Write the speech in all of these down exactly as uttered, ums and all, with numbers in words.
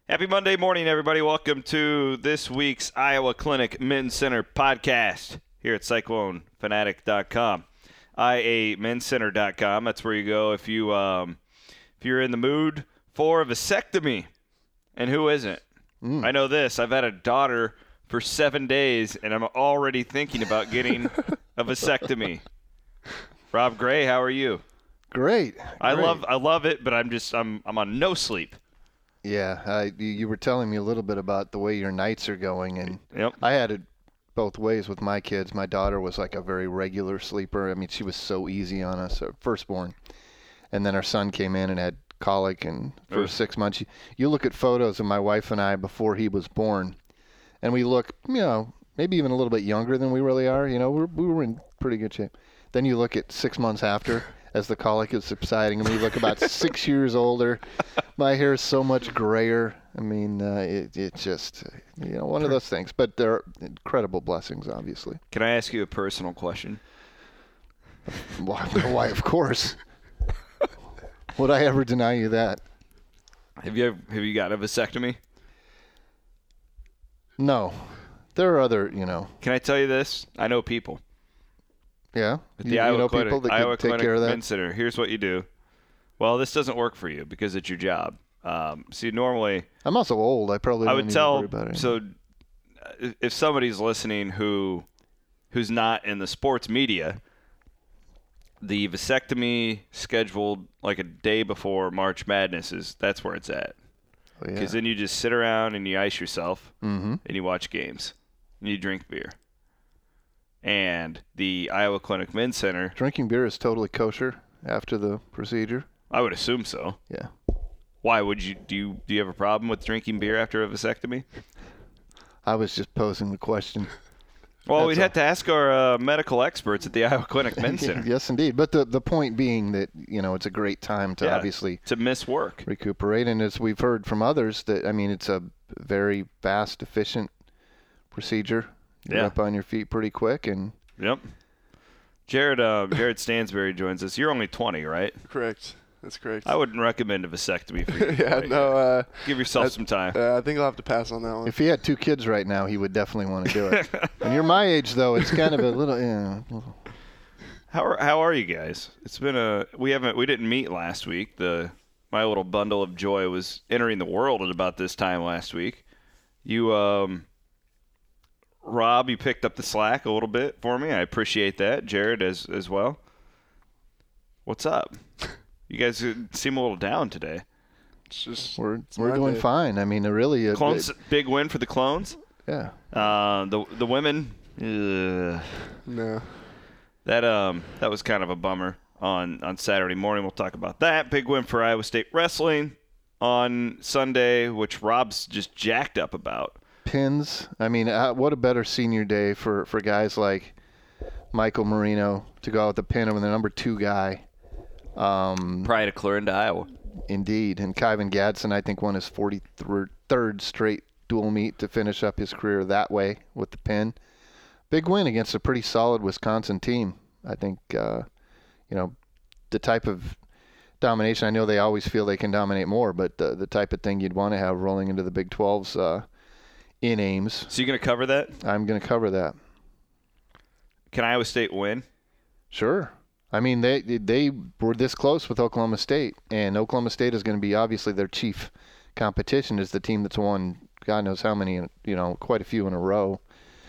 Happy Monday morning, everybody. Welcome to this week's Iowa Clinic Men's Center podcast here at Cyclone Fanatic dot com. I A Men's Center dot com. That's where you go if, you, um, if you're in the mood for a vasectomy. And who isn't? Mm. I know this. I've had a daughter for seven days, and I'm already thinking about getting a vasectomy. Rob Gray, how are you? Great. I Great. love I love it, but I'm just I'm I'm on no sleep. Yeah, I, you were telling me a little bit about the way your nights are going, and yep. I had it both ways with my kids. My daughter was like a very regular sleeper. I mean, she was so easy on us, uh, firstborn. And then our son came in and had colic, and for Ugh. six months, you, you look at photos of my wife and I before he was born, and we look, you know, maybe even a little bit younger than we really are. You know, we're, we were in pretty good shape. Then you look at six months after, as the colic is subsiding, I mean, you look about six years older. My hair is so much grayer. I mean, uh, it, it's just, you know, one of those things. But they're incredible blessings, obviously. Can I ask you a personal question? Why, why of course. Would I ever deny you that? Have you ever, have you got a vasectomy? No. There are other, you know. Can I tell you this? I know people. Yeah? At You, the you Iowa know Clinic, people that Iowa can take Clinic care of that? Men's Center. Here's what you do. Well, this doesn't work for you because it's your job. Um, see, normally I'm also old. I probably I don't would need tell. to worry about it. So, uh, if somebody's listening who who's not in the sports media, the vasectomy scheduled like a day before March Madness is that's where it's at. Oh, Because yeah. then you just sit around and you ice yourself Mm-hmm. and you watch games and you drink beer. And the Iowa Clinic Men's Center, Drinking beer is totally kosher after the procedure. I would assume so. Yeah. Why would you do? You, do you have a problem with drinking beer after a vasectomy? I was just posing the question. Well, That's we'd all. have to ask our uh, medical experts at the Iowa Clinic Men's Center. Yes, indeed. But the the point being that, you know, it's a great time to Yeah, obviously to miss work. recuperate. And as we've heard from others, that, I mean, it's a very fast, efficient procedure. You're Yeah. up on your feet pretty quick. And Yep. Jared uh, Jared Stansberry joins us. You're only twenty, right? Correct. That's correct. I wouldn't recommend a vasectomy for you. yeah, right no. now. Uh, Give yourself I, some time. uh, I think I'll have to pass on that one. if he had two kids right now, he would definitely want to do it. And you're my age, though. It's kind of a little, yeah. How are, how are you guys? It's been a we haven't we didn't meet last week. The my little bundle of joy was entering the world at about this time last week. You um Rob, you picked up the slack a little bit for me. I appreciate that. Jared as as well. What's up? You guys seem a little down today. It's just We're it's we're my doing day. fine. I mean, it really, uh, Clones, it- big win for the Clones. yeah. Uh, the the women, ugh, No. that um that was kind of a bummer on, on Saturday morning. We'll talk about that. Big win for Iowa State wrestling on Sunday, which Rob's just jacked up about. Pins. I mean, uh, what a better senior day for, for guys like Michael Marino to go out with the pin over the number two guy. Um, Pride of Clarinda, Iowa. Indeed. And Kyvan Gadsden, I think, won his forty-third straight dual meet to finish up his career that way with the pin. Big win against a pretty solid Wisconsin team. I think, uh, you know, the type of domination, I know they always feel they can dominate more, but the, the type of thing you'd want to have rolling into the Big twelve's uh, in Ames. So you going to cover that? I'm going to cover that. Can Iowa State win? Sure. I mean, they they were this close with Oklahoma State, and Oklahoma State is going to be obviously their chief competition is the team that's won God knows how many, you know, quite a few in a row.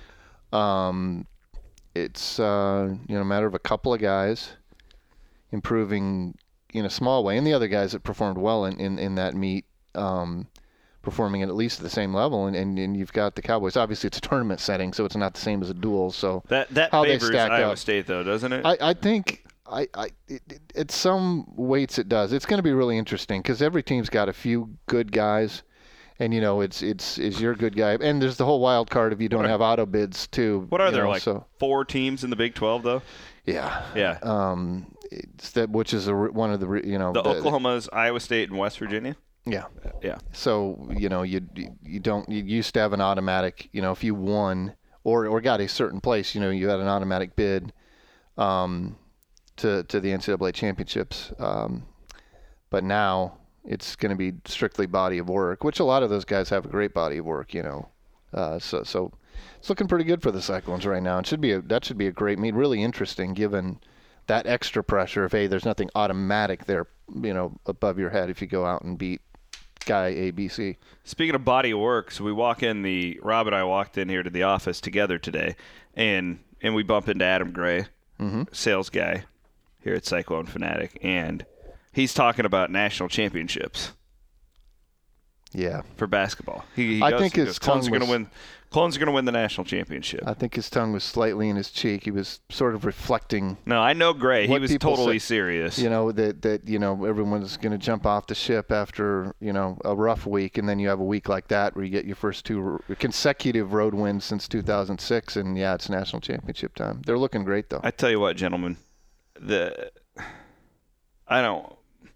Um, it's, uh, you know, a matter of a couple of guys improving in a small way, and the other guys that performed well in, in, in that meet um, performing at least at the same level, and, and, and you've got the Cowboys. Obviously, it's a tournament setting, so it's not the same as a duel. So That that how they favors stack Iowa up. State, though, doesn't it? I, I think I, I it, it, at some weights it does. It's going to be really interesting because every team's got a few good guys, and you know it's it's is your good guy, and there's the whole wild card if you don't What are- have auto bids too. what are you there, know, like so, four teams in the Big twelve, though? yeah, Yeah. um, it's that which is a, re- one of the re- you know The Oklahomas, Iowa State, and West Virginia? yeah. Yeah. So you know you you don't you used to have an automatic, you know, if you won or or got a certain place, you know, you had an automatic bid um, to to the N C double A championships. Um, but now it's going to be strictly body of work, which a lot of those guys have a great body of work, you know. Uh, so so it's looking pretty good for the Cyclones right now. It should be a, that should be a great meet. Really interesting, given that extra pressure of, hey, there's nothing automatic there, you know, above your head if you go out and beat guy A, B, C. Speaking of body of work, so we walk in the Rob and I walked in here to the office together today, and and we bump into Adam Gray, mm-hmm. sales guy here at Cyclone Fanatic, and he's talking about national championships. Yeah, for basketball, he, he I goes, think he his goes, tongue Clones are going was, to win. Clones are going to win the national championship. I think his tongue was slightly in his cheek. He was sort of reflecting. No, I know Gray. He was totally say, serious. You know that that you know everyone's going to jump off the ship after you know a rough week, and then you have a week like that where you get your first two consecutive road wins since two thousand six, and yeah, it's national championship time. They're looking great though. I tell you what, gentlemen, the I don't.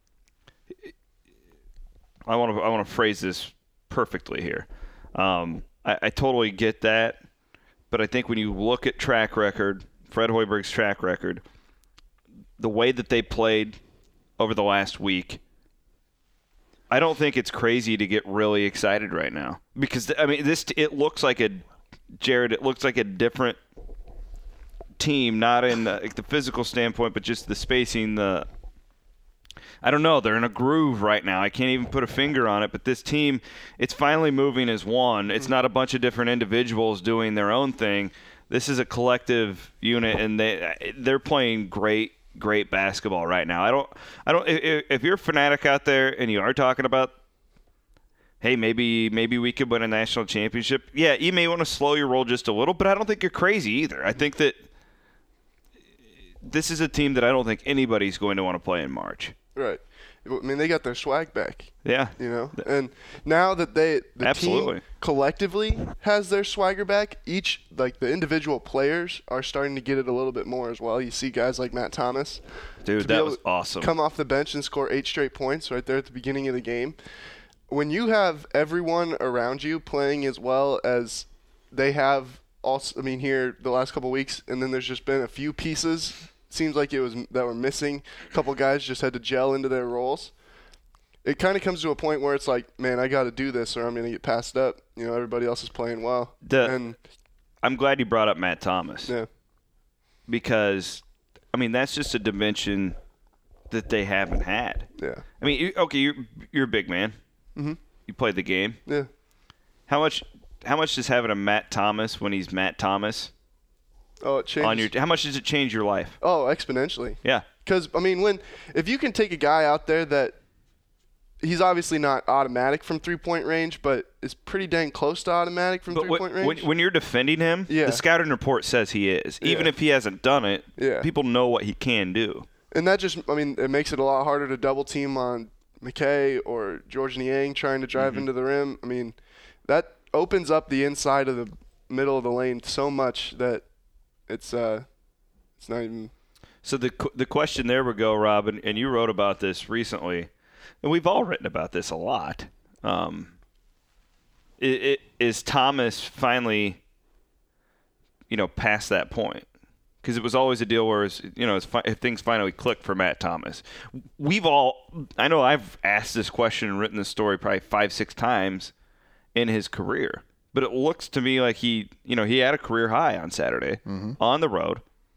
I want to I want to phrase this perfectly here. Um, I, I totally get that, but I think when you look at track record, Fred Hoiberg's track record, the way that they played over the last week, I don't think it's crazy to get really excited right now. Because, I mean, this it looks like a, Jared, it looks like a different team, not in the, like the physical standpoint, but just the spacing, the I don't know. They're in a groove right now. I can't even put a finger on it. But this team, it's finally moving as one. It's not a bunch of different individuals doing their own thing. This is a collective unit, and they they're playing great, great basketball right now. I don't, I don't. If, if you're a Fanatic out there and you are talking about, hey, maybe maybe we could win a national championship. Yeah, you may want to slow your roll just a little, but I don't think you're crazy either. I think that this is a team that I don't think anybody's going to want to play in March. Right. I mean, they got their swag back. Yeah. You know, and now that they the Absolutely. team collectively has their swagger back, each like the individual players are starting to get it a little bit more as well. You see guys like Matt Thomas, dude, that was awesome. Come off the bench and score eight straight points right there at the beginning of the game. When you have everyone around you playing as well as they have, also, I mean, here the last couple of weeks, and then there's just been a few pieces. Seems like it was that were missing. A couple guys just had to gel into their roles. It kind of comes to a point where it's like, man, I got to do this or I'm going to get passed up. You know, everybody else is playing well. The, and I'm glad you brought up Matt Thomas. Yeah. Because, I mean, that's just a dimension that they haven't had. Yeah. I mean, you, okay, you're, you're a big man. Mm-hmm. You played the game. Yeah. How much How much does having a Matt Thomas when he's Matt Thomas – Oh, it changes. On your, how much does it change your life? Oh, exponentially. Yeah. Because, I mean, when if you can take a guy out there that he's obviously not automatic from three-point range, but is pretty dang close to automatic from but three-point when, range. When, when you're defending him, yeah. the scouting report says he is. Even yeah. if he hasn't done it, yeah. people know what he can do. And that just, I mean, it makes it a lot harder to double team on McKay or George Niang trying to drive mm-hmm. into the rim. I mean, that opens up the inside of the middle of the lane so much that it's uh, it's not even. So the the question there would go, Rob, and, and you wrote about this recently, and we've all written about this a lot. Um, it, it, is Thomas finally, you know, past that point? Because it was always a deal where, it's, you know, it's fi- if things finally clicked for Matt Thomas. We've all, I know I've asked this question and written this story probably five, six times in his career. But it looks to me like he, you know, he had a career high on Saturday mm-hmm. on the road.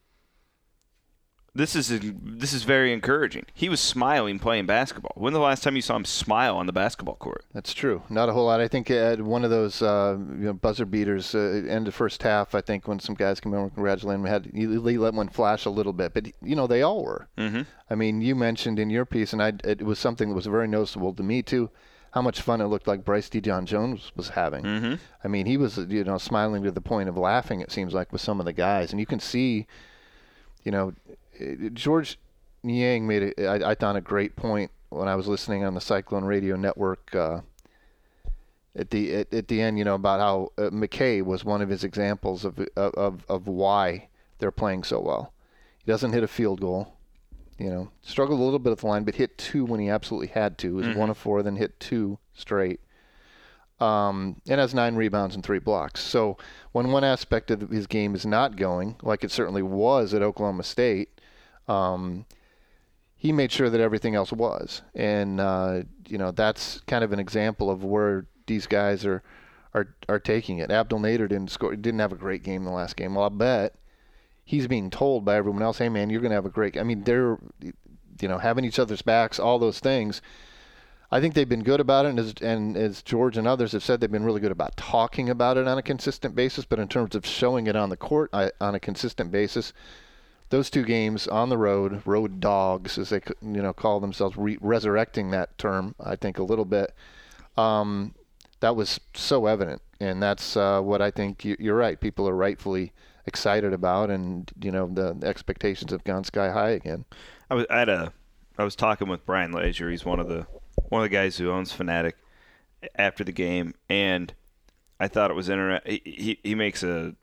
This is this is very encouraging. He was smiling playing basketball. When was the last time you saw him smile on the basketball court? That's true. Not a whole lot. I think at one of those uh, you know, buzzer beaters, uh, end of first half, I think when some guys came over and congratulated him, had, he let one flash a little bit. But, you know, they all were. Mm-hmm. I mean, you mentioned in your piece, and I, it was something that was very noticeable to me, too, how much fun it looked like Bryce DeJohn Jones was having. Mm-hmm. I mean, he was, you know, smiling to the point of laughing, it seems like, with some of the guys. And you can see, you know, George Niang made, a, I, I thought, a great point when I was listening on the Cyclone Radio Network uh, at the at, at the end, you know, about how uh, McKay was one of his examples of, of of why they're playing so well. He doesn't hit a field goal. You know, struggled a little bit at the line, but hit two when he absolutely had to. He was mm-hmm. one of four, then hit two straight. Um, and has nine rebounds and three blocks. So when one aspect of his game is not going, like it certainly was at Oklahoma State, um, he made sure that everything else was. And, uh, you know, that's kind of an example of where these guys are are, are taking it. Abdel Nader didn't score, didn't have a great game in the last game. Well, I bet he's being told by everyone else, hey, man, you're going to have a great – I mean, they're, you know, having each other's backs, all those things. I think they've been good about it, and as, and as George and others have said, they've been really good about talking about it on a consistent basis. But in terms of showing it on the court I, on a consistent basis, those two games on the road, road dogs, as they you know call themselves, re- resurrecting that term, I think, a little bit, um, that was so evident. And that's uh, what I think you, you're right. People are rightfully excited about, and you know the, the expectations have gone sky high again. I was I had a I was talking with Brian Lazier. He's one of the one of the guys who owns Fanatic after the game, and I thought it was interesting. He, he he makes a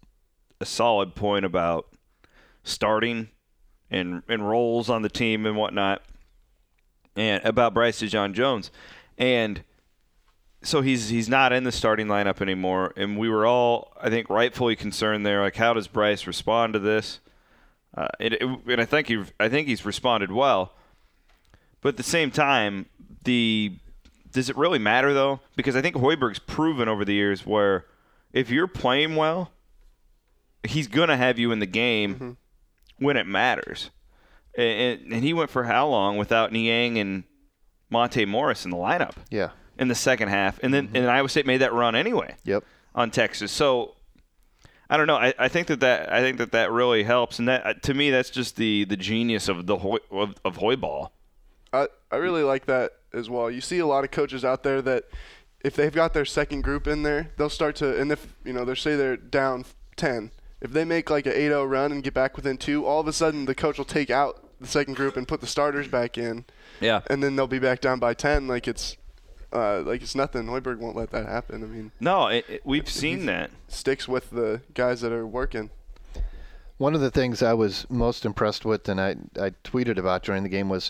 a solid point about starting and and roles on the team and whatnot, and about Bryce DeJon-Jones, and so he's he's not in the starting lineup anymore, and we were all, I think, rightfully concerned there. Like, how does Bryce respond to this? Uh, and, and I think he I think he's responded well, but at the same time, the does it really matter though? Because I think Hoiberg's proven over the years where if you're playing well, he's gonna have you in the game mm-hmm. when it matters. And, and he went for how long without Niang and Monte Morris in the lineup? Yeah. In the second half, and then mm-hmm. and Iowa State made that run anyway. Yep. On Texas, so I don't know. I, I think that, that I think that that really helps, and that to me that's just the, the genius of the Hoy, of, of Hoyball. I I really like that as well. You see a lot of coaches out there that if they've got their second group in there, they'll start to, and if you know they say they're down ten, if they make like an eight oh run and get back within two, all of a sudden the coach will take out the second group and put the starters back in. Yeah. And then they'll be back down by ten, like it's. Uh, like it's nothing. Hoiberg won't let that happen. I mean, no, it, it, we've seen that. Sticks with the guys that are working. One of the things I was most impressed with, and I, I tweeted about during the game, was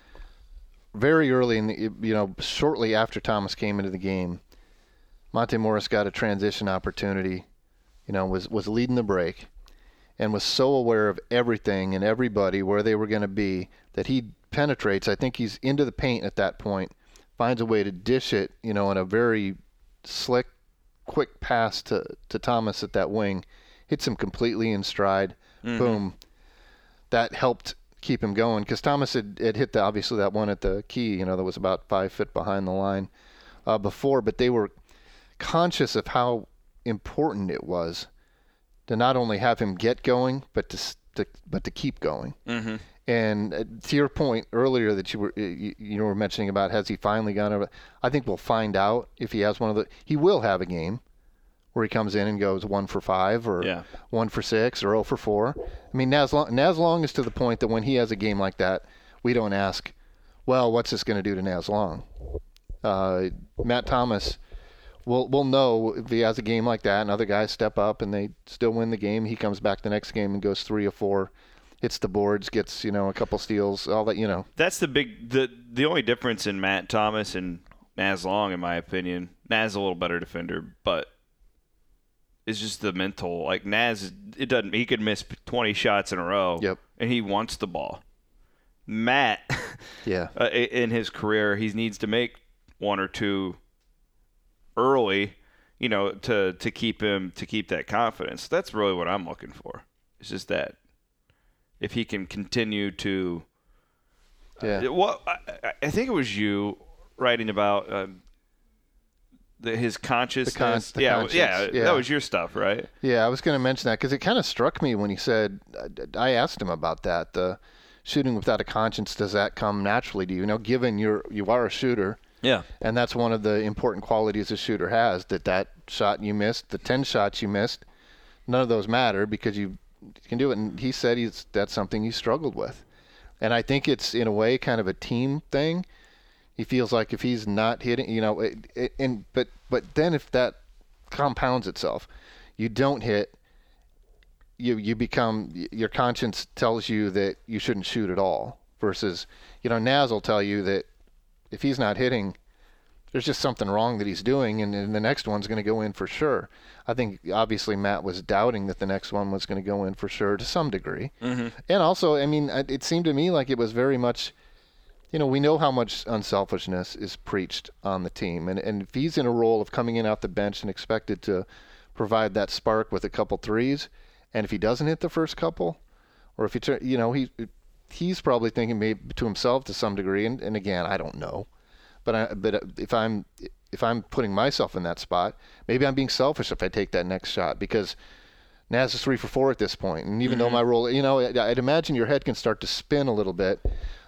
very early in the, you know, shortly after Thomas came into the game, Monte Morris got a transition opportunity, you know, was, was leading the break, and was so aware of everything and everybody, where they were going to be, that he penetrates. I think he's into the paint at that point. Finds a way to dish it, you know, in a very slick, quick pass to, to Thomas at that wing. Hits him completely in stride. Mm-hmm. Boom. That helped keep him going because Thomas had, had hit, the, obviously, that one at the key, you know, that was about five foot behind the line uh, before. But they were conscious of how important it was to not only have him get going, but to, to but to keep going. Mm-hmm. And to your point earlier that you were you, you were mentioning about has he finally gone over, I think we'll find out if he has one of the. He will have a game where he comes in and goes one for five or yeah. one for six or zero for four. I mean, Naz Long, Naz Long is to the point that when he has a game like that, we don't ask, well, what's this going to do to Naz Long? Uh, Matt Thomas, we'll we'll know if he has a game like that and other guys step up and they still win the game. He comes back the next game and goes three or four. Hits the boards, gets, you know, a couple steals, all that, you know. That's the big, the the only difference in Matt Thomas and Naz Long, in my opinion. Naz is a little better defender, but it's just the mental. Like Naz, it doesn't. He could miss twenty shots in a row. Yep. And he wants the ball. Matt, yeah, uh, in his career, he needs to make one or two early, you know, to to keep him to keep that confidence. That's really what I'm looking for. It's just that. If he can continue to, yeah. Uh, well, I, I think it was you writing about uh, the, his consciousness. The con- the yeah, conscience. yeah, yeah, that was your stuff, right? Yeah, I was going to mention that because it kind of struck me when he said, I asked him about that. The shooting without a conscience, does that come naturally to you? You know, given you're you are a shooter. Yeah. And that's one of the important qualities a shooter has. That that shot you missed, the ten shots you missed, none of those matter because you. Can do it, and he said he's that's something he struggled with, and I think it's in a way kind of a team thing. He feels like if he's not hitting, you know, it, it, and but but then if that compounds itself, you don't hit, you you become your conscience tells you that you shouldn't shoot at all. Versus, you know, Naz will tell you that if he's not hitting, there's just something wrong that he's doing, and, and the next one's going to go in for sure. I think obviously Matt was doubting that the next one was going to go in for sure to some degree. Mm-hmm. And also, I mean, it seemed to me like it was very much, you know, we know how much unselfishness is preached on the team. And, and if he's in a role of coming in off the bench and expected to provide that spark with a couple threes, and if he doesn't hit the first couple, or if he, turn, you know, he he's probably thinking maybe to himself to some degree, and, and again, I don't know. But I, but if I'm if I'm putting myself in that spot, maybe I'm being selfish if I take that next shot, because Naz is three for four at this point, and even mm-hmm. though my role, you know, I'd imagine your head can start to spin a little bit.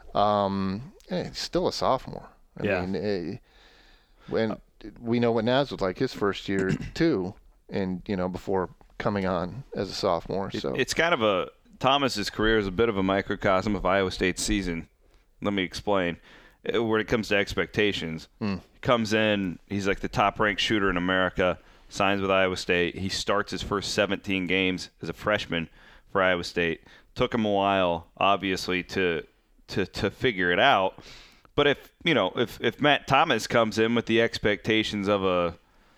Um, eh, he's still a sophomore. I yeah. mean, eh, when we know what Naz was like his first year too, and you know before coming on as a sophomore. So it, it's kind of a Thomas's career is a bit of a microcosm of Iowa State's season. Let me explain. When it comes to expectations, mm. he comes in, he's like the top-ranked shooter in America, signs with Iowa State. He starts his first seventeen games as a freshman for Iowa State. Took him a while, obviously, to to to figure it out. But if you know, if if Matt Thomas comes in with the expectations of a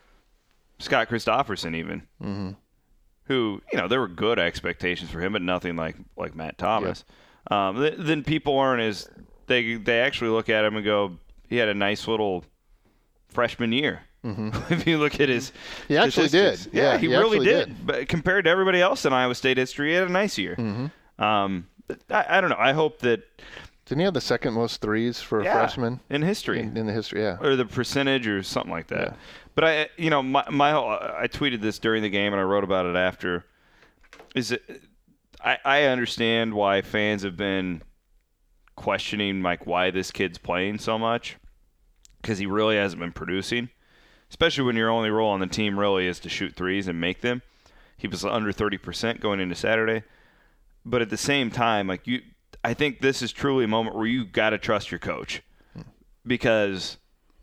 Scott Christopherson, even, mm-hmm. who you know there were good expectations for him, but nothing like like Matt Thomas, yeah. um, th- then people aren't as They they actually look at him and go, he had a nice little freshman year. Mm-hmm. If you look at his He actually did. Yeah, yeah he, he really did. did. But compared to everybody else in Iowa State history, he had a nice year. Mm-hmm. Um, I, I don't know. I hope that – Didn't he have the second most threes for a yeah, freshman? in history. In, in the history, yeah. Or the percentage or something like that. Yeah. But, I, you know, my, my whole, I tweeted this during the game and I wrote about it after. Is it, I, I understand why fans have been – questioning like why this kid's playing so much, because he really hasn't been producing, especially when your only role on the team really is to shoot threes and make them. He was under thirty percent going into Saturday, but at the same time, like you, I think this is truly a moment where you got to trust your coach, because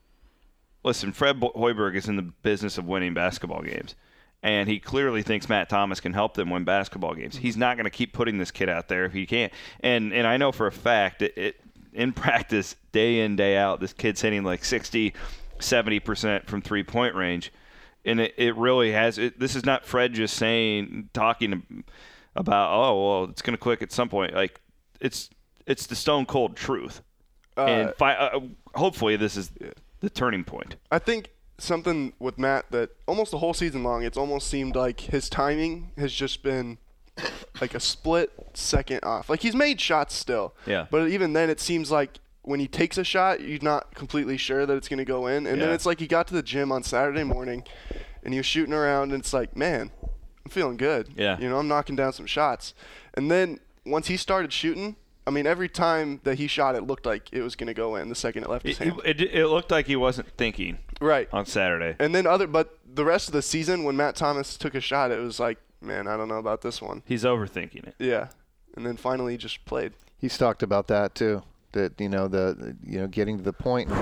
listen, Fred Hoiberg is in the business of winning basketball games. And he clearly thinks Matt Thomas can help them win basketball games. He's not going to keep putting this kid out there if he can't. And and I know for a fact, it, it, in practice, day in, day out, this kid's hitting like sixty, seventy percent from three-point range. And it, it really has it, – this is not Fred just saying – talking about, oh, well, it's going to click at some point. Like, it's it's the stone-cold truth. Uh, and fi- uh, hopefully this is the turning point. I think – something with Matt that almost the whole season long, it's almost seemed like his timing has just been like a split second off. Like he's made shots still, yeah. But even then, it seems like when he takes a shot, you're not completely sure that it's going to go in. And yeah. then it's like he got to the gym on Saturday morning, and he was shooting around, and it's like, man, I'm feeling good. Yeah, you know, I'm knocking down some shots. And then once he started shooting, I mean, every time that he shot, it looked like it was going to go in the second it left his it, hand. It, it looked like he wasn't thinking right on Saturday. And then other, but the rest of the season, when Matt Thomas took a shot, it was like, man, I don't know about this one. He's overthinking it. Yeah. And then finally he just played. He's talked about that too. That, you know, the, you know, getting to the point.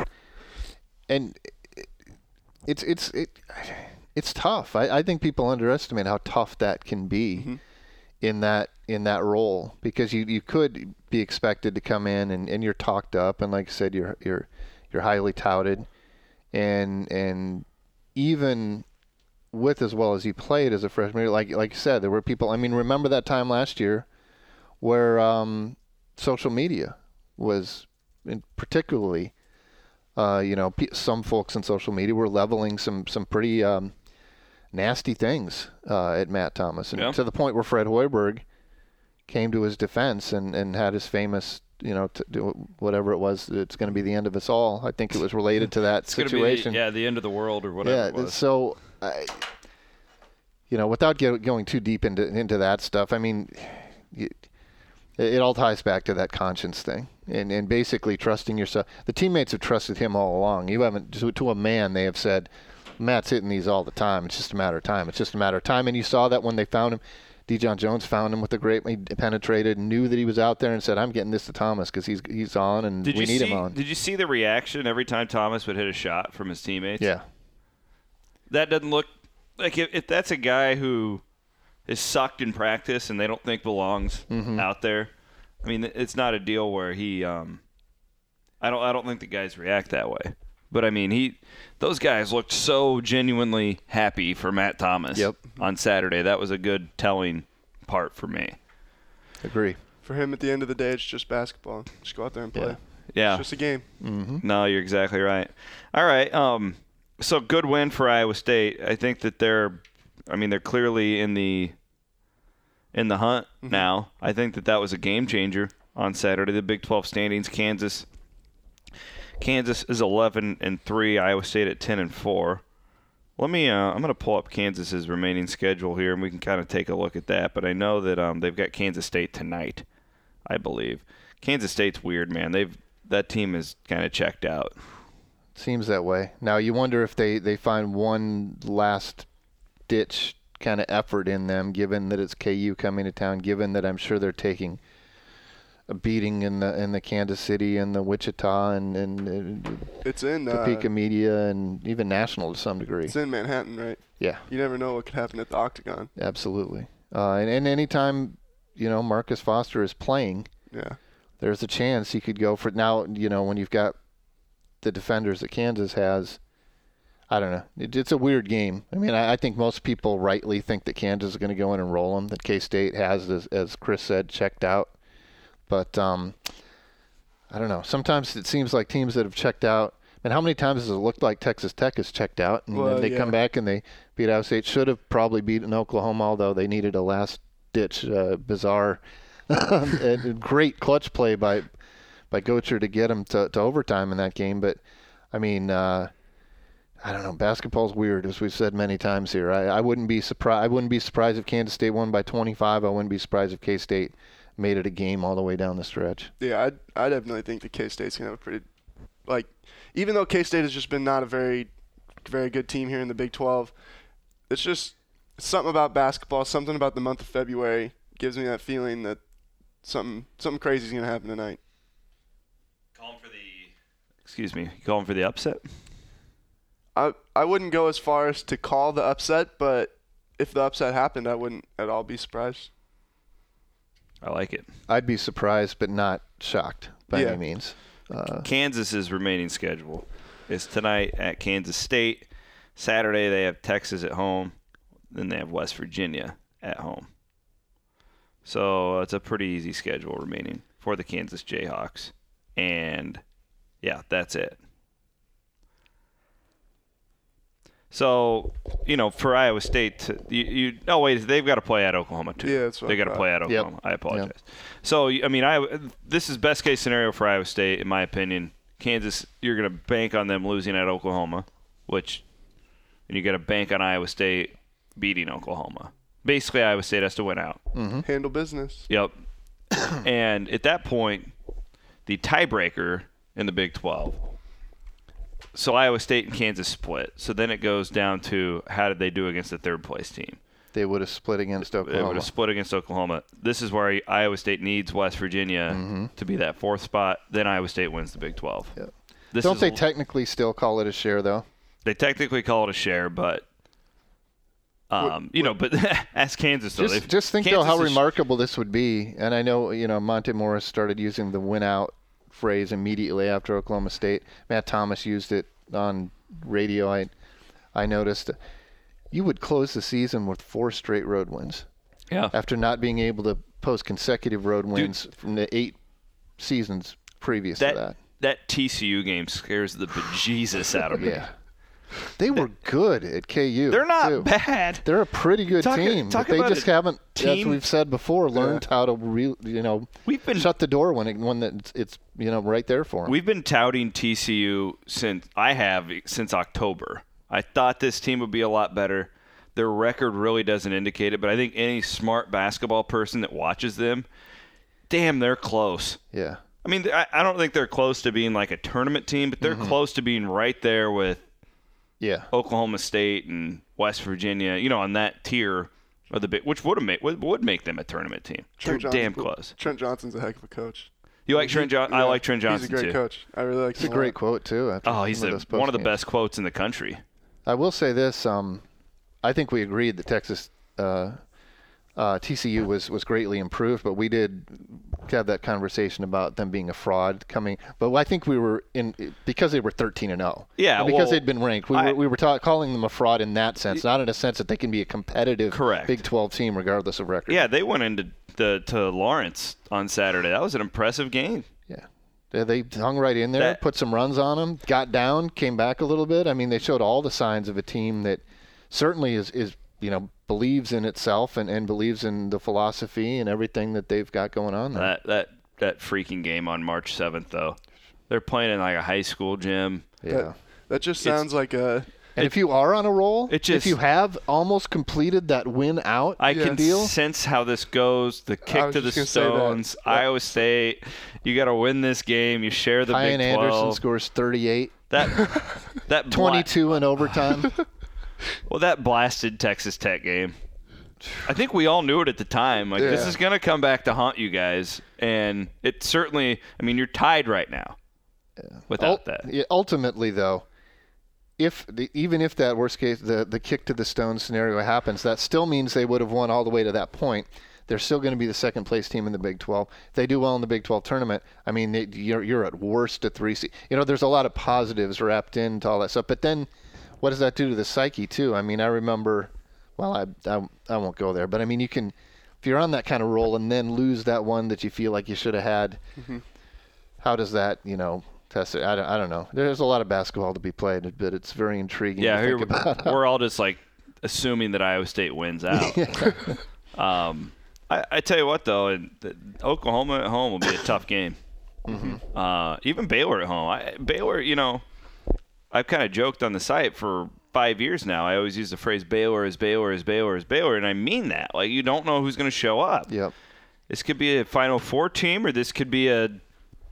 And it's, it's, it, it's tough. I, I think people underestimate how tough that can be. Mm-hmm. in that in that role, because you, you could be expected to come in and, and you're talked up, and like I said, you're you're you're highly touted, and and even with as well as he played as a freshman, like like you said, there were people. I mean, remember that time last year where um, social media was particularly, uh, you know, some folks in social media were leveling some some pretty um, nasty things uh, at Matt Thomas, and yeah. to the point where Fred Hoiberg came to his defense and, and had his famous, you know, to do whatever it was, it's going to be the end of us all. I think it was related to that it's situation. Be the, yeah, the end of the world or whatever yeah, it was. So, I, you know, without get, going too deep into into that stuff, I mean, it, it all ties back to that conscience thing, and and basically trusting yourself. The teammates have trusted him all along. You haven't, to, to a man, they have said, Matt's hitting these all the time. It's just a matter of time. It's just a matter of time. And you saw that when they found him. Dejon Jones found him with a great, he penetrated, knew that he was out there, and said, I'm getting this to Thomas because he's he's on, and did we need see, him on. Did you see the reaction every time Thomas would hit a shot from his teammates? Yeah. That doesn't look like if, if that's a guy who is sucked in practice and they don't think belongs mm-hmm. out there. I mean, it's not a deal where he um, – I don't I don't think the guys react that way. But, I mean, he those guys looked so genuinely happy for Matt Thomas Yep. on Saturday. That was a good telling part for me. Agree. For him, at the end of the day, it's just basketball. Just go out there and play. Yeah. Yeah. It's just a game. Mm-hmm. No, you're exactly right. All right. Um, so good win for Iowa State. I think that they're, I mean, they're clearly in the in the hunt Mhm. now. I think that that was a game changer on Saturday. The Big twelve standings. Kansas. Kansas is eleven and three. Iowa State at ten and four. Let me. Uh, I'm going to pull up Kansas's remaining schedule here, and we can kind of take a look at that. But I know that um, they've got Kansas State tonight, I believe. Kansas State's weird, man. They've that team is kind of checked out. Seems that way. Now you wonder if they, they find one last ditch kind of effort in them, given that it's K U coming to town, given that I'm sure they're taking a beating in the in the Kansas City and the Wichita and, and, and It's in uh, Topeka media and even national to some degree. It's in Manhattan, right? Yeah, You never know what could happen at the Octagon. absolutely. Uh, and, and anytime, you know, Marcus Foster is playing, Yeah. there's a chance he could go for now. You know, when you've got the defenders that Kansas has, I don't know. It, it's a weird game. I mean, I, I think most people rightly think that Kansas is going to go in and roll them. That K-State has, as, as Chris said, checked out. But um, I don't know. Sometimes it seems like teams that have checked out. And how many times has it looked like Texas Tech has checked out, and Well, then they yeah. come back and they beat Iowa State? Should have probably beaten Oklahoma, although they needed a last-ditch uh, bizarre, and great clutch play by by Gocher to get them to, to overtime in that game. But I mean, uh, I don't know. Basketball's weird, as we've said many times here. I, I wouldn't be surprised. I wouldn't be surprised if Kansas State won by twenty-five. I wouldn't be surprised if K-State made it a game all the way down the stretch. Yeah, I I definitely think that K-State's going to have a pretty, like, even though K-State has just been not a very, very good team here in the Big twelve, it's just something about basketball, something about the month of February gives me that feeling that something something crazy is going to happen tonight. Calling for the. Excuse me. You calling for the upset? I I wouldn't go as far as to call the upset, but if the upset happened, I wouldn't at all be surprised. I like it. I'd be surprised, but not shocked by Yeah. any means. Uh, Kansas's remaining schedule is tonight at Kansas State. Saturday they have Texas at home. Then they have West Virginia at home. So it's a pretty easy schedule remaining for the Kansas Jayhawks. And, yeah, that's it. So, you know, for Iowa State, to, you, you oh wait, they've got to play at Oklahoma too. Yeah, that's what they I got to thought. play at Yep. Oklahoma. I apologize. So, I mean, I this is best case scenario for Iowa State in my opinion. Kansas, you're going to bank on them losing at Oklahoma, which, and you got to bank on Iowa State beating Oklahoma. Basically, Iowa State has to win out. mhm. Handle business. Yep. And at that point, the tiebreaker in the Big twelve. So Iowa State and Kansas split. So then it goes down to how did they do against the third place team? They would have split against They would Oklahoma. have split against Oklahoma. This is where Iowa State needs West Virginia Mm-hmm. to be that fourth spot. Then Iowa State wins the Big twelve. Yep. This Don't is, they technically still call it a share, though? they technically call it a share, but um, you know, but ask Kansas though. Just, They've- just think, Kansas though, how is- remarkable this would be. And I know, you know, Monte Morris started using the win out phrase immediately after Oklahoma State. Matt Thomas used it on radio. I, I noticed. You would close the season with four straight road wins Yeah. after not being able to post consecutive road wins from the eight seasons previous That, to that. that T C U game scares the bejesus out of me. Yeah. They were good at K U. They're not too. bad. They're a pretty good Talk- team. talk but they about just a haven't, as team- we've said before, learned how to re, you know We've been shut the door when it, when it's, it's you know right there for them. We've been touting T C U since I have since October. I thought this team would be a lot better. Their record really doesn't indicate it, but I think any smart basketball person that watches them, damn, they're close. Yeah. I mean, I, I don't think they're close to being like a tournament team, but they're Mm-hmm. close to being right there with Yeah. Oklahoma State and West Virginia, you know, on that tier of the big, which would make would, would make them a tournament team. Trent they're damn Johnson's- close. Trent Johnson's a heck of a coach. You like Trent Johnson? I Yeah, like Trent Johnson He's a great too. coach. I really like It's a him great lot. quote too. after Oh, he's some the, those one of the post-games. best quotes in the country. I will say this. Um, I think we agreed that Texas uh, uh, T C U was, was greatly improved, but we did have that conversation about them being a fraud coming. But I think we were in because they were thirteen and oh. Yeah, and because well, they'd been ranked. We I, were we were ta- calling them a fraud in that sense, not in a sense that they can be a competitive correct. Big twelve team regardless of record. Yeah, they went into the to Lawrence on Saturday. That was an impressive game. Yeah. They, they hung right in there, that, put some runs on them, got down, came back a little bit. I mean, they showed all the signs of a team that certainly is, is you know, believes in itself and, and believes in the philosophy and everything that they've got going on there. That that that freaking game on March seventh, though. They're playing in like a high school gym. Yeah. That, that just sounds it's, like a And if you are on a roll, it just, if you have almost completed that win out I yeah. can deal, sense how this goes. The kick to the Stones, yeah. Iowa State. You got to win this game. You share the Ryan Big twelve. Anderson scores thirty-eight. That that twenty-two bla- in overtime. Well, that blasted Texas Tech game. I think we all knew it at the time. Like, yeah. this is going to come back to haunt you guys. And it certainly, I mean, you're tied right now yeah. without U- that. Yeah, ultimately, though, if the, even if that worst case, the, the kick to the Stones scenario happens, that still means they would have won all the way to that point. They're still going to be the second place team in the Big twelve. If they do well in the Big twelve tournament, I mean, they, you're, you're at worst a three seed. You know, there's a lot of positives wrapped into all that stuff. But then what does that do to the psyche, too? I mean, I remember, well, I, I, I won't go there. But, I mean, you can, if you're on that kind of roll and then lose that one that you feel like you should have had, mm-hmm. how does that, you know, test it? I don't, I don't know. There's a lot of basketball to be played, but it's very intriguing yeah, to here, think about. We're all just, like, assuming that Iowa State wins out. um I, I tell you what, though, Oklahoma at home will be a tough game. Mm-hmm. Uh, even Baylor at home. I, Baylor, you know, I've kind of joked on the site for five years now. I always use the phrase Baylor is Baylor is Baylor is Baylor, and I mean that. Like, you don't know who's going to show up. Yep. This could be a Final Four team, or this could be a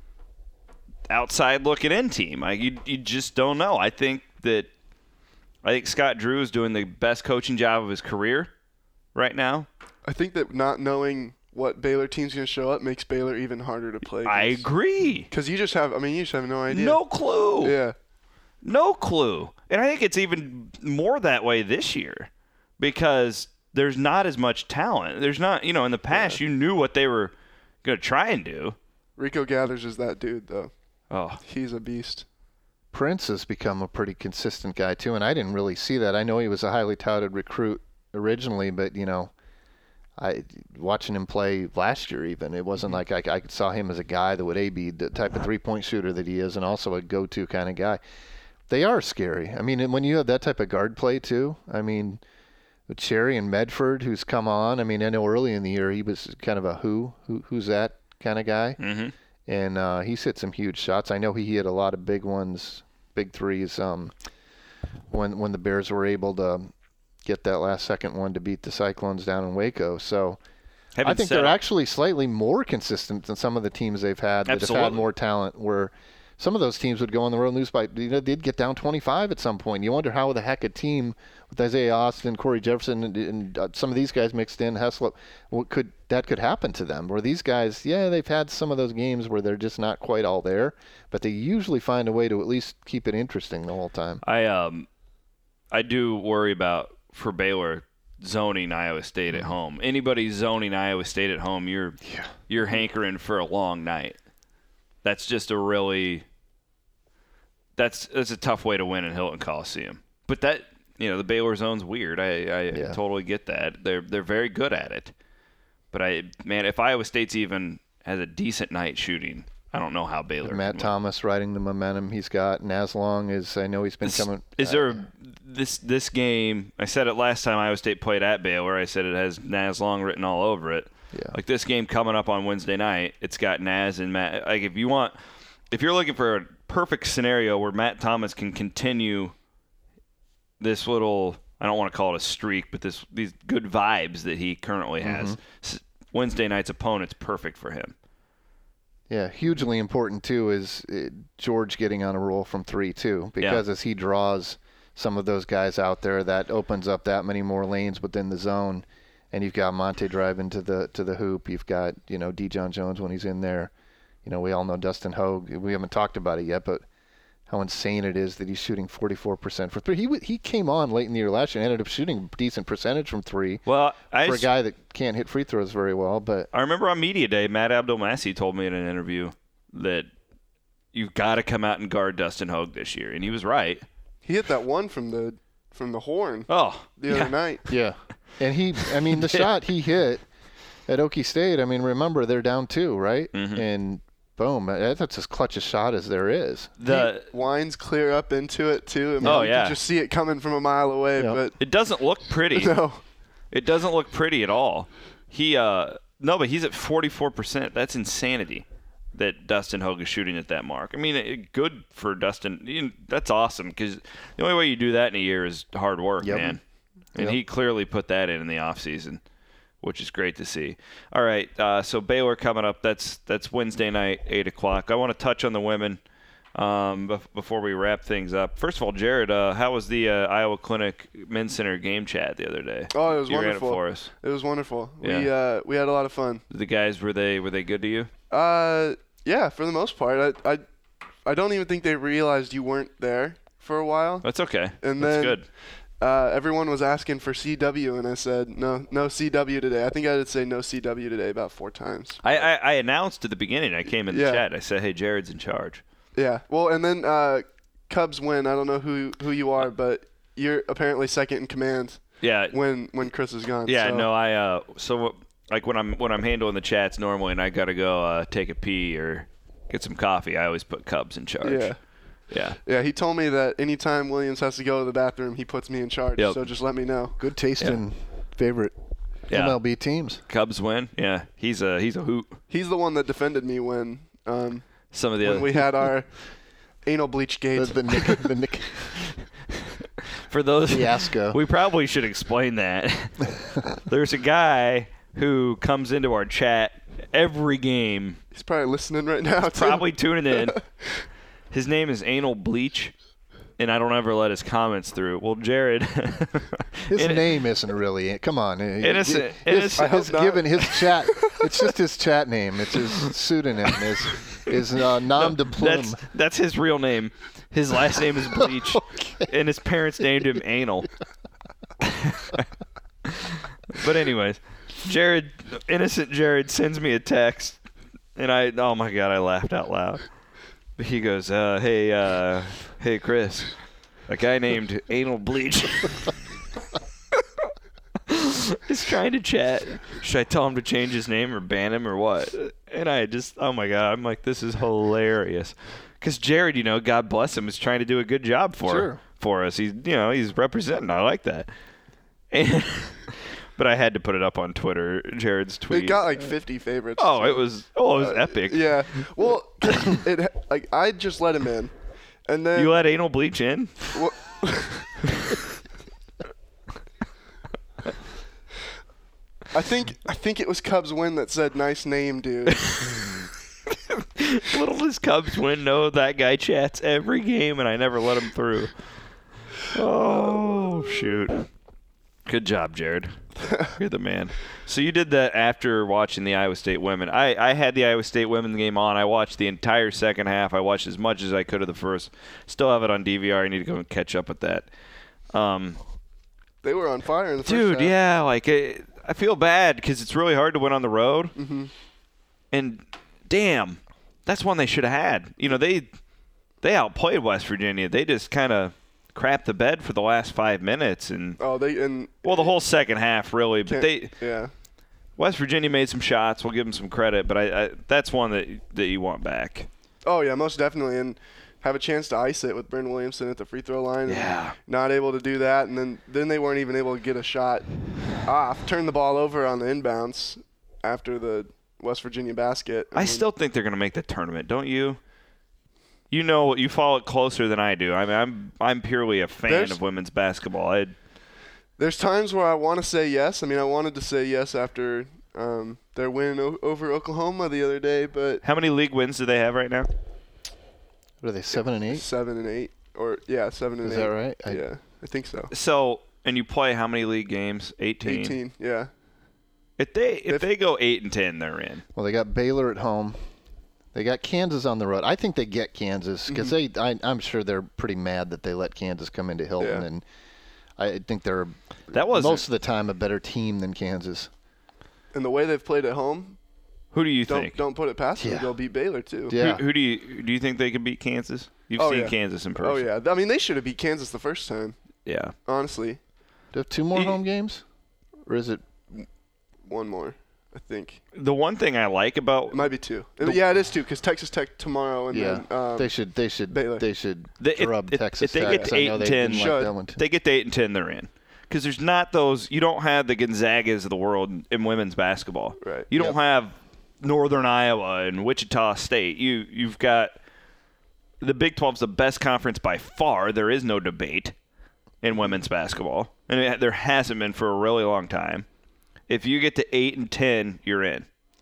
outside looking in team. Like, you, you just don't know. I think that I think Scott Drew is doing the best coaching job of his career right now. I think that not knowing what Baylor team's going to show up makes Baylor even harder to play against. I agree. Because you just have, I mean, you just have no idea. No clue. Yeah. No clue. And I think it's even more that way this year because there's not as much talent. There's not, you know, in the past yeah. you knew what they were going to try and do. Rico Gathers is that dude, though. Oh. He's a beast. Prince has become a pretty consistent guy, too, and I didn't really see that. I know he was a highly touted recruit originally, but, you know, I watching him play last year even, it wasn't like I, I saw him as a guy that would A, be the type of three-point shooter that he is and also a go-to kind of guy. They are scary. I mean, when you have that type of guard play, too, I mean, with Cherry and Medford, who's come on, I mean, I know early in the year he was kind of a who, who who's that kind of guy. Mm-hmm. And uh, he's hit some huge shots. I know he hit a lot of big ones, big threes, um, when when the Bears were able to get that last second one to beat the Cyclones down in Waco. So Having I think they're actually slightly more consistent than some of the teams they've had that Absolutely. have had more talent, where some of those teams would go on the road and lose by, you know, they'd get down twenty-five at some point. You wonder how the heck a team with Isaiah Austin, Corey Jefferson, and, and uh, some of these guys mixed in, Heslop, what could that could happen to them? Where these guys, yeah, they've had some of those games where they're just not quite all there, but they usually find a way to at least keep it interesting the whole time. I um, I do worry about, for Baylor, zoning Iowa State at home. Anybody zoning Iowa State at home, you're yeah. you're hankering for a long night. That's just a really that's that's a tough way to win in Hilton Coliseum. But that, you know, the Baylor zone's weird. I, I yeah. totally get that. They're they're very good at it. But I man, if Iowa State's even has a decent night shooting, I don't know how Baylor. Matt can Thomas riding the momentum he's got, and as long as I know he's been is, coming. Is there a, this this game? I said it last time Iowa State played at Baylor. I said it has Naslong written all over it. Yeah. Like this game coming up on Wednesday night, it's got Naz and Matt. Like if you want, if you're looking for a perfect scenario where Matt Thomas can continue this little, I don't want to call it a streak, but this these good vibes that he currently has, mm-hmm. Wednesday night's opponent's perfect for him. Yeah, hugely important too is uh, George getting on a roll from three too, because yeah. as he draws some of those guys out there, that opens up that many more lanes within the zone. And you've got Monte driving to the to the hoop. You've got, you know, D. John Jones when he's in there. You know, we all know Dustin Hogue. We haven't talked about it yet, but how insane it is that he's shooting forty-four percent for three. He w- he came on late in the year last year and ended up shooting a decent percentage from three. Well, I for a guy that can't hit free throws very well, but I remember on media day, Matt Abdelmassi told me in an interview that you've got to come out and guard Dustin Hogue this year, and he was right. He hit that one from the from the horn Oh, the yeah. other night. yeah. And he, I mean, the shot he hit at Okie State, I mean, remember, they're down two, right? Mm-hmm. And boom, that's as clutch a shot as there is. The He winds clear up into it, too. I mean, Oh, you yeah. can just see it coming from a mile away, Yep. but it doesn't look pretty. no. It doesn't look pretty at all. He uh no, but he's at forty-four percent. That's insanity that Dustin Hogue is shooting at that mark. I mean, it, good for Dustin. You know, that's awesome because the only way you do that in a year is hard work, Yep. man. And Yep. he clearly put that in in the offseason, which is great to see. All right, uh, so Baylor coming up. That's that's Wednesday night, eight o'clock. I want to touch on the women um, bef- before we wrap things up. First of all, Jared, uh, how was the uh, Iowa Clinic Men's Center game chat the other day? Oh, it was you wonderful. ran it for us. It was wonderful. Yeah. We uh, we had a lot of fun. The guys, were they were they good to you? Uh, yeah, for the most part. I, I, I don't even think they realized you weren't there for a while. That's okay. And That's then- good. Uh, everyone was asking for C W, and I said, no, no C W today. I think I did say no C W today about four times. I, I, I announced at the beginning. I came in the Yeah. chat. I said, "Hey, Jared's in charge." Yeah. Well, and then uh, Cubs win. I don't know who who you are, but you're apparently second in command Yeah. when when Chris is gone. Yeah. so. No. I. Uh. So like when I'm when I'm handling the chats normally, and I gotta go uh, take a pee or get some coffee, I always put Cubs in charge. Yeah. Yeah. Yeah. He told me that anytime Williams has to go to the bathroom, he puts me in charge. Yep. So just let me know. Good taste Yeah. in favorite Yeah. M L B teams. Cubs win. Yeah. He's a he's a hoot. He's the one that defended me when um Some of the when other we had our anal bleach The, gate. the Nick, the Nick for those fiasco. we probably should explain that. There's a guy who comes into our chat every game. He's probably listening right now. Too. Probably tuning in. His name is Anal Bleach, and I don't ever let his comments through. Well, Jared. His in- name isn't really. Come on. Innocent- His, innocent- I hope his not. given his chat. It's just his chat name. It's his pseudonym. Is is uh, nom de plume. That's that's his real name. His last name is Bleach, and his parents named him Anal. But anyways, Jared, innocent Jared, sends me a text, and I, oh my god, I laughed out loud. He goes, uh, "Hey, uh, hey, Chris, a guy named Anal Bleach is trying to chat. Should I tell him to change his name or ban him or what?" And I just, oh my god, I'm like, this is hilarious. Because Jared, you know, God bless him, is trying to do a good job for Sure. for us. He's, you know, he's representing. I like that. And but I had to put it up on Twitter. Jared's tweet. It got like fifty favorites. oh, so- it was, oh, it was uh, epic. Yeah. Well, it like I just let him in, and then You let Anal Bleach in? Well, I think I think it was Cubs win that said nice name, dude. Little does Cubs win know that guy chats every game, and I never let him through. Oh, shoot. Good job, Jared. You're the man. So you did that after watching the Iowa State women. I, I had the Iowa State women game on. I watched the entire second half. I watched as much as I could of the first. Still have it on D V R. I need to go and catch up with that. Um, They were on fire in the first dude, half. yeah, like it, I feel bad because it's really hard to win on the road. Mm-hmm. And damn, that's one they should have had. You know, they they outplayed West Virginia. They just kind of crapped the bed for the last five minutes, and Oh, they and well, the whole second half really. But can't- they yeah. West Virginia made some shots. We'll give them some credit, but I, I that's one that that you want back. Oh yeah, most definitely, and have a chance to ice it with Bryn Williamson at the free throw line. and Yeah. Not able to do that, and then then they weren't even able to get a shot off. Turn the ball over on the inbounds after the West Virginia basket. I mean, still think they're going to make the tournament, don't you? You know, you follow it closer than I do. I mean, I'm I'm purely a fan There's- of women's basketball. I There's times where I want to say yes. I mean, I wanted to say yes after um, their win o- over Oklahoma the other day, but How many league wins do they have right now? What are they, seven and eight? seven and eight, or yeah, seven and Is eight. that right? I- yeah, I think so. So, and you play how many league games? eighteen. Eighteen, yeah. If they if, If- they go eight and ten, they're in. Well, they got Baylor at home. They got Kansas on the road. I think they get Kansas because Mm-hmm. they. I, I'm sure they're pretty mad that they let Kansas come into Hilton, Yeah. and I think they're That was most of the time a better team than Kansas. And the way they've played at home, Who do you don't think? don't put it past them. Yeah. They'll beat Baylor too. Yeah. Who, who do you do you think they can beat Kansas? You've Oh, seen yeah. Kansas in person. Oh yeah. I mean, they should have beat Kansas the first time. Yeah. Honestly, Do they have two more You- home games, or is it? one more, I think. The one thing I like about It might be two. yeah, it is two because Texas Tech tomorrow and Yeah, then um, they should. They should. Baylor. They should The- if- rub if- Texas if they Tech. get 'cause to I eight know and they ten, didn't should. like that one. they get to eight and ten, they're in. Because there's not those. You don't have the Gonzagas of the world in women's basketball. Right. You don't Yep. have Northern Iowa and Wichita State. You you've got the Big twelve's the best conference by far. There is no debate in women's basketball, and it, there hasn't been for a really long time. If you get to eight and ten, you're in.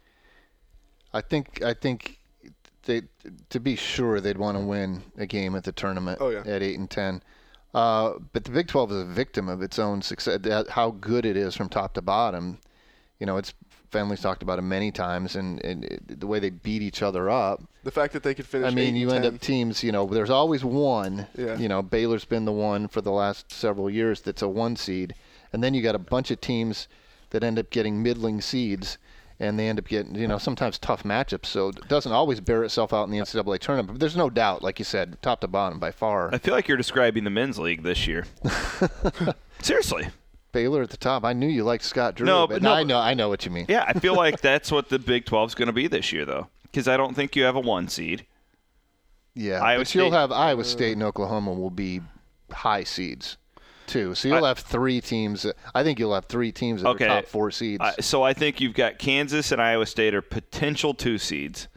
I think. I think. They, to be sure, they'd want to win a game at the tournament Oh, yeah. at eight and ten. Uh, but the Big twelve is a victim of its own success. that- How good it is from top to bottom. You know, it's Family's talked about it many times, and, and it, the way they beat each other up. the fact that they could finish. I mean, eight you and end ten. up teams. You know, there's always one. Yeah. You know, Baylor's been the one for the last several years that's a one seed, and then you got a bunch of teams that end up getting middling seeds. And they end up getting, you know, sometimes tough matchups. So it doesn't always bear itself out in the N C double A tournament. But there's no doubt, like you said, top to bottom by far. I feel like you're describing the men's league this year. Seriously. Baylor at the top. I knew you liked Scott Drew. No, but but no, I but- know, I know what you mean. Yeah, I feel like that's what the Big twelve is going to be this year, though, because I don't think you have a one seed. Yeah, Iowa but you'll State- have Iowa State and Oklahoma will be high seeds, too. So you'll I- have three teams. That, I think you'll have three teams that Okay. are top four seeds. I, so I think you've got Kansas and Iowa State are potential two seeds.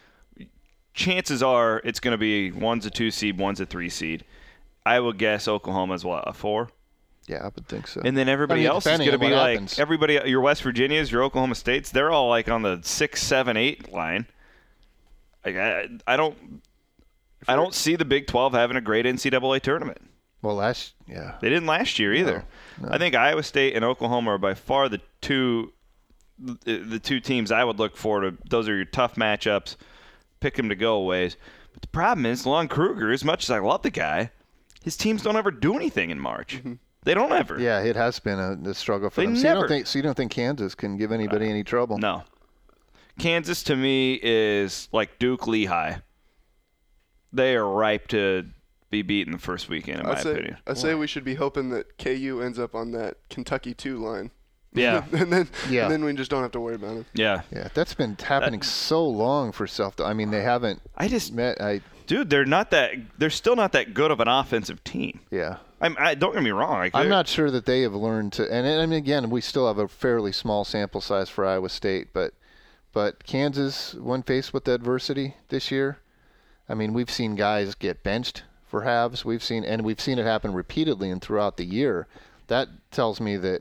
Chances are it's going to be one's a two seed, one's a three seed. I would guess Oklahoma's what, a four? yeah, I would think so. And then everybody I mean, else is depending going to on be what like happens. everybody. Your West Virginias, your Oklahoma States, they're all like on the six, seven, eight line. Like I, I don't, I don't see the Big twelve having a great N C double A tournament. well, last yeah, They didn't last year either. no. I think Iowa State and Oklahoma are by far the two, the, the two teams I would look for to. Those are your tough matchups. Pick them to go aways. But the problem is, Lon Kruger, as much as I love the guy, his teams don't ever do anything in March. They don't ever. yeah, it has been a, a struggle for They them. So you never- don't think so? You don't think Kansas can give anybody any trouble? No. Kansas to me is like Duke Lehigh. They are ripe to be beaten the first weekend, in my I'd say, opinion. I'd say we should be hoping that K U ends up on that Kentucky two line. Yeah. and then Yeah. and then we just don't have to worry about it. Yeah. Yeah, that's been happening so long for South. I mean, they haven't I just, met. I dude, they're not that. They're still not that good of an offensive team. yeah. I'm, I don't get me wrong. Like, I'm they're- not sure that they have learned to, and I mean, again, we still have a fairly small sample size for Iowa State, but but Kansas, when faced with adversity this year, I mean, we've seen guys get benched for halves. We've seen, and we've seen it happen repeatedly and throughout the year. That tells me that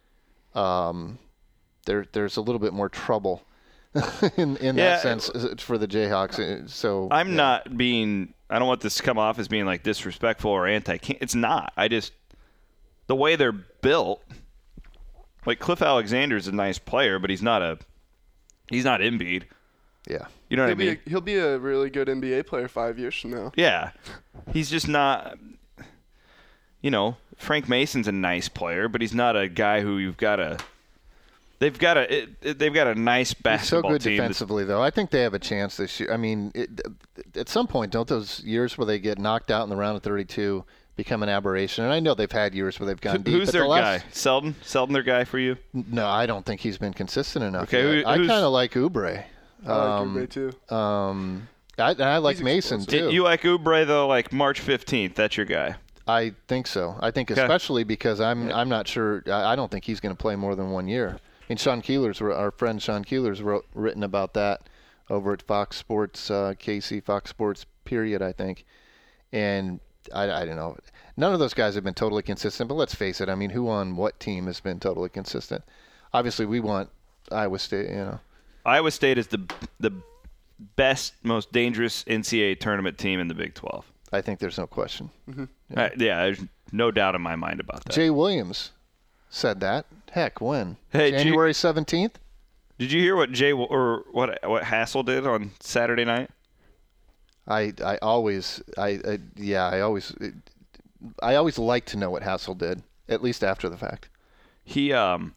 um, there there's a little bit more trouble in in Yeah, that sense for the Jayhawks. So I'm yeah. not being. I don't want this to come off as being like disrespectful or anti. It's not. I just the way they're built. Like Cliff Alexander's a nice player, but he's not a. He's not Embiid. Yeah. You know what He'll I be, mean? a, he'll be a really good N B A player five years from now. Yeah, he's just not. You know, Frank Mason's a nice player, but he's not a guy who you've got to. They've got a. It, it, they've got a nice He's so basketball good team. that's- defensively, though. I think they have a chance this year. I mean, it, at some point, don't those years where they get knocked out in the round of thirty-two become an aberration? And I know they've had years where they've gone deep. Who's but their the last, guy? Selden. Selden, their guy for you? No, I don't think he's been consistent enough. Okay, yet. who- I who's- kind of like Oubre. I like Um, Oubre too. Um, I, and I like He's Mason explosive. too. You like Oubre though? Like March fifteenth, that's your guy. I think so. I think Okay. especially because I'm I'm not sure. I I don't think he's going to play more than one year. I mean, Sean Keeler's our friend Sean Keeler's wrote written about that over at Fox Sports, uh, K C Fox Sports period, I think. And I, I don't know. None of those guys have been totally consistent. But let's face it. I mean, who on what team has been totally consistent? Obviously, we want Iowa State. You know. Iowa State is the the best, most dangerous N C double A tournament team in the Big twelve. I think there's no question. Yeah, uh, yeah there's no doubt in my mind about that. Jay Williams said that. Heck, when? Hey, G- January seventeenth? Did you hear what Jay or what what Hassel did on Saturday night? I I always I, I yeah I always I always like to know what Hassel did, at least after the fact. He um.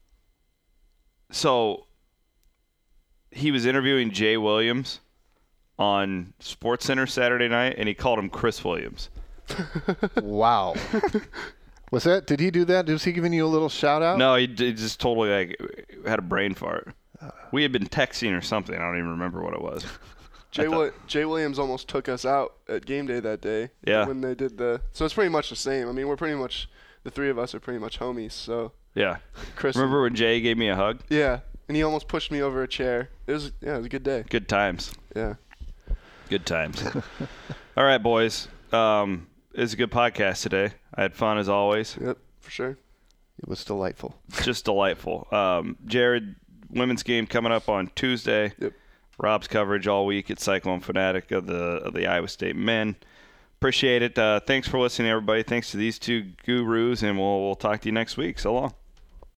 So. He was interviewing Jay Williams on SportsCenter Saturday night, and he called him Chris Williams. Wow. Was that? Did he do that? Was he giving you a little shout out? No, he, he just totally like had a brain fart. We had been texting or something. I don't even remember what it was. Jay, Wi- Jay Williams almost took us out at game day that day. Yeah. When they did the. So it's pretty much the same. I mean, we're pretty much the three of us are pretty much homies. So. Yeah. Chris. Remember when Jay gave me a hug? Yeah, and he almost pushed me over a chair. It was yeah, it was a good day. Good times. Yeah. Good times. All right, boys. Um, it was a good podcast today. I had fun as always. Yep, for sure. It was delightful. Just delightful. Um, Jared, women's game coming up on Tuesday. Yep. Rob's coverage all week at Cyclone Fanatic of the of the Iowa State men. Appreciate it. Uh, thanks for listening, everybody. Thanks to these two gurus, and we'll we'll talk to you next week. So long.